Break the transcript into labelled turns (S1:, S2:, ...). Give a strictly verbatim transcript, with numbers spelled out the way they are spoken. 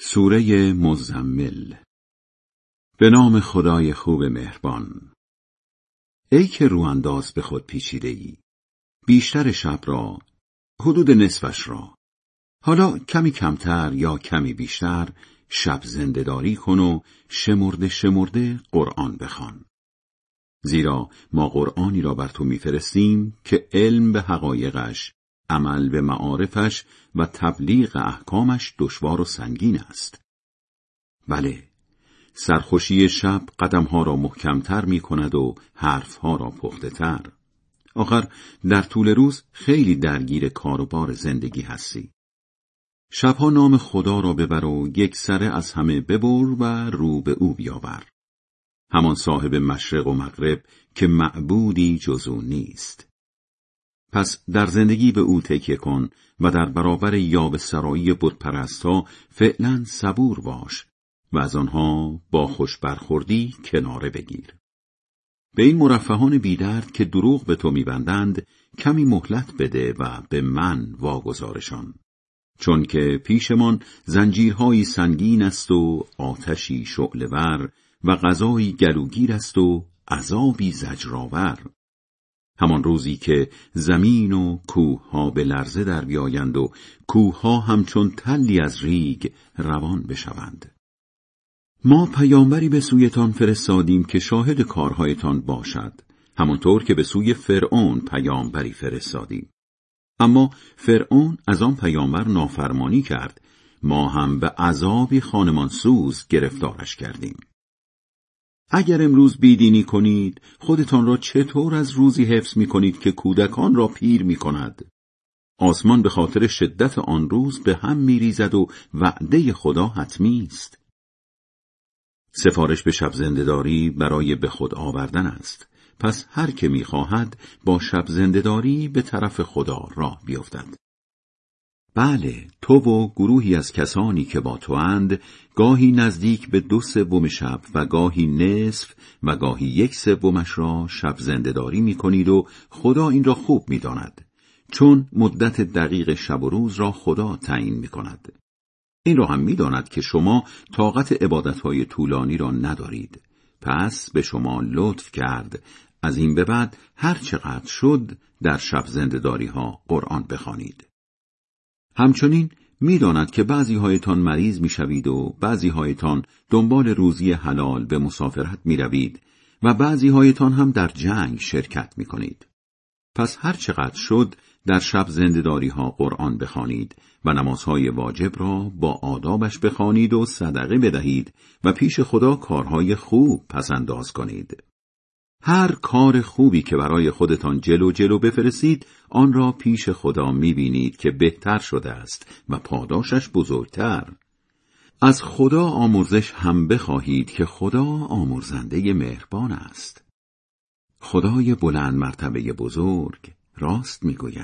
S1: سوره مزمل. به نام خدای خوب مهربان. ای که روانداز به خود پیچیده ای، بیشتر شب را، حدود نصفش را، حالا کمی کمتر یا کمی بیشتر شب زنده‌داری کن و شمرده شمرده قرآن بخوان. زیرا ما قرآنی را بر تو میفرستیم که علم به حقایقش، عمل به معارفش و تبلیغ احکامش دشوار و سنگین است. بله، سرخوشی شب قدمها را محکمتر می کند و حرفها را پخته تر. آخر در طول روز خیلی درگیر کار و بار زندگی هستی. شبها نام خدا را ببر و یک سره از همه ببر و رو به او بیاور. همان صاحب مشرق و مغرب که معبودی جز او نیست. پس در زندگی به او تکیه کن و در برابر یاوه‌سرایی بتپرست‌ها فعلا صبور باش و از آنها با خوش برخوردی کناره بگیر. به این مرفهان بیدرد که دروغ به تو میبندند کمی مهلت بده و به من واگذارشان، چون که پیشمان زنجیرهایی سنگین است و آتشی شعله‌ور و غذایی گلوگیر است و عذابی زجرآور. همان روزی که زمین و کوه‌ها به لرزه در بیایند و کوه‌ها همچون تلی از ریگ روان بشوند. ما پیامبری به سویتان فرستادیم که شاهد کارهایتان باشد، همانطور که به سوی فرعون پیامبری فرستادیم. اما فرعون از آن پیامبر نافرمانی کرد، ما هم به عذابی خانمانسوز گرفتارش کردیم. اگر امروز بیدینی کنید، خودتان را چطور از روزی حفظ می کنید که کودکان را پیر می کند؟ آسمان به خاطر شدت آن روز به هم می ریزد و وعده خدا حتمی است. سفارش به شب زنده‌داری برای به خود آوردن است. پس هر که می خواهد با شب زنده‌داری به طرف خدا راه بیفتد. بله، تو و گروهی از کسانی که با تو اند گاهی نزدیک به دو سوم شب و گاهی نصف و گاهی یک سومش را شب زنده‌داری می کنید و خدا این را خوب می داند، چون مدت دقیق شب و روز را خدا تعیین می کند. این را هم می داند که شما طاقت عبادتهای طولانی را ندارید، پس به شما لطف کرد از این به بعد هر چقدر شد در شب زنده‌داری ها قرآن بخوانید. همچنین می داند که بعضی هایتان مریض می شوید و بعضی هایتان دنبال روزی حلال به مسافرت می روید و بعضی هایتان هم در جنگ شرکت می کنید. پس هر چقدر شد در شب زنده‌داری ها قرآن بخوانید و نمازهای واجب را با آدابش بخوانید و صدقه بدهید و پیش خدا کارهای خوب پسنداز کنید. هر کار خوبی که برای خودتان جلو جلو بفرستید، آن را پیش خدا می‌بینید که بهتر شده است و پاداشش بزرگتر. از خدا آمرزش هم بخواهید که خدا آمرزنده مهربان است. خدای بلند مرتبه بزرگ راست می‌گوید.